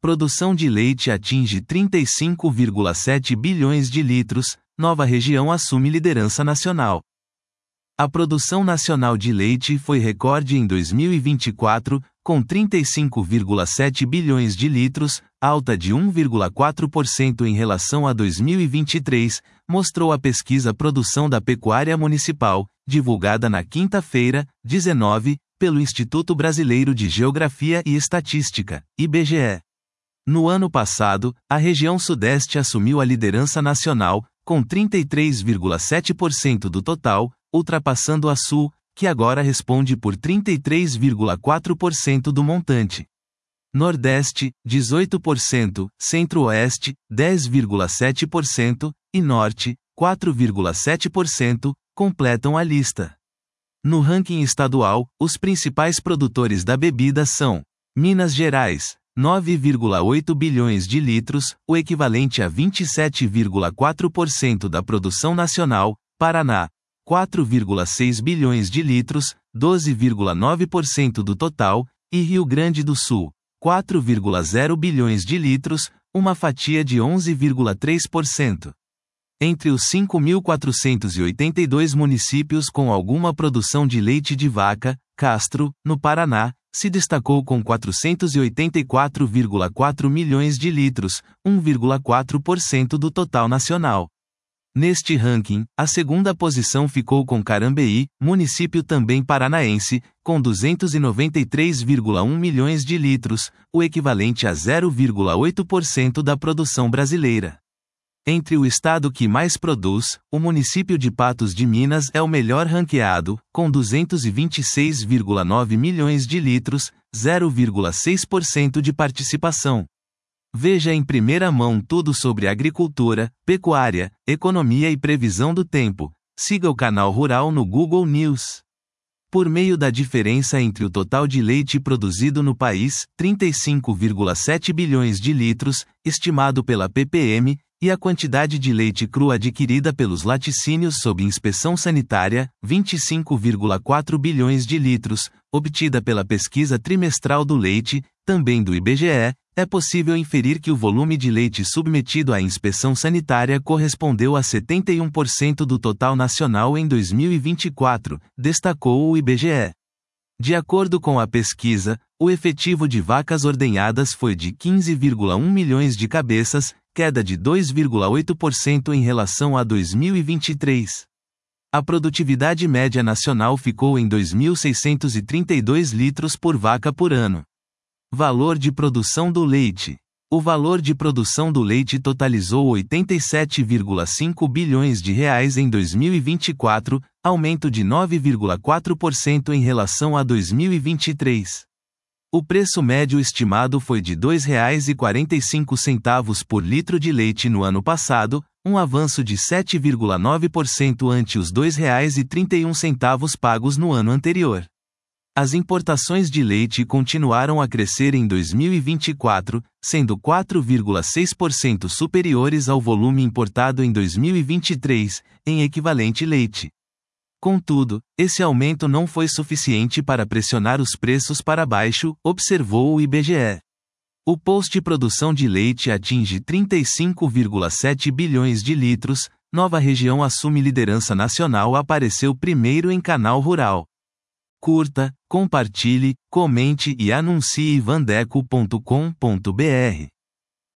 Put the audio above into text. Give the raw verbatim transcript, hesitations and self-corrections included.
Produção de leite atinge trinta e cinco vírgula sete bilhões de litros, nova região assume liderança nacional. A produção nacional de leite foi recorde em dois mil e vinte e quatro, com trinta e cinco vírgula sete bilhões de litros, alta de um vírgula quatro por cento em relação a dois mil e vinte e três, mostrou a pesquisa Produção da Pecuária Municipal, divulgada na quinta-feira, dezenove, pelo Instituto Brasileiro de Geografia e Estatística, I B G E. No ano passado, a região Sudeste assumiu a liderança nacional, com trinta e três vírgula sete por cento do total, ultrapassando a Sul, que agora responde por trinta e três vírgula quatro por cento do montante. Nordeste, dezoito por cento, Centro-Oeste, dez vírgula sete por cento, e Norte, quatro vírgula sete por cento, completam a lista. No ranking estadual, os principais produtores da bebida são Minas Gerais, nove vírgula oito bilhões de litros, o equivalente a vinte e sete vírgula quatro por cento da produção nacional, Paraná, quatro vírgula seis bilhões de litros, doze vírgula nove por cento do total, e Rio Grande do Sul, quatro vírgula zero bilhões de litros, uma fatia de onze vírgula três por cento. Entre os cinco mil quatrocentos e oitenta e dois municípios com alguma produção de leite de vaca, Castro, no Paraná, se destacou com quatrocentos e oitenta e quatro vírgula quatro milhões de litros, um vírgula quatro por cento do total nacional. Neste ranking, a segunda posição ficou com Carambeí, município também paranaense, com duzentos e noventa e três vírgula um milhões de litros, o equivalente a zero vírgula oito por cento da produção brasileira. Entre o estado que mais produz, o município de Patos de Minas é o melhor ranqueado, com duzentos e vinte e seis vírgula nove milhões de litros, zero vírgula seis por cento de participação. Veja em primeira mão tudo sobre agricultura, pecuária, economia e previsão do tempo. Siga o canal Rural no Google News. Por meio da diferença entre o total de leite produzido no país, trinta e cinco vírgula sete bilhões de litros, estimado pela P P M, e a quantidade de leite cru adquirida pelos laticínios sob inspeção sanitária, vinte e cinco vírgula quatro bilhões de litros, obtida pela pesquisa trimestral do leite, também do I B G E, é possível inferir que o volume de leite submetido à inspeção sanitária correspondeu a setenta e um por cento do total nacional em dois mil e vinte e quatro, destacou o I B G E. De acordo com a pesquisa, o efetivo de vacas ordenhadas foi de quinze vírgula um milhões de cabeças, queda de dois vírgula oito por cento em relação a dois mil e vinte e três. A produtividade média nacional ficou em dois mil seiscentos e trinta e dois litros por vaca por ano. Valor de produção do leite. O valor de produção do leite totalizou oitenta e sete vírgula cinco bilhões de reais em dois mil e vinte e quatro, aumento de nove vírgula quatro por cento em relação a dois mil e vinte e três. O preço médio estimado foi de dois reais e quarenta e cinco centavos por litro de leite no ano passado, um avanço de sete vírgula nove por cento ante os dois reais e trinta e um centavos pagos no ano anterior. As importações de leite continuaram a crescer em dois mil e vinte e quatro, sendo quatro vírgula seis por cento superiores ao volume importado em dois mil e vinte e três, em equivalente leite. Contudo, esse aumento não foi suficiente para pressionar os preços para baixo, observou o I B G E. O post-produção de leite atinge trinta e cinco vírgula sete bilhões de litros, nova região assume liderança nacional apareceu primeiro em canal Rural. Curta, compartilhe, comente e anuncie vandeco ponto com ponto br.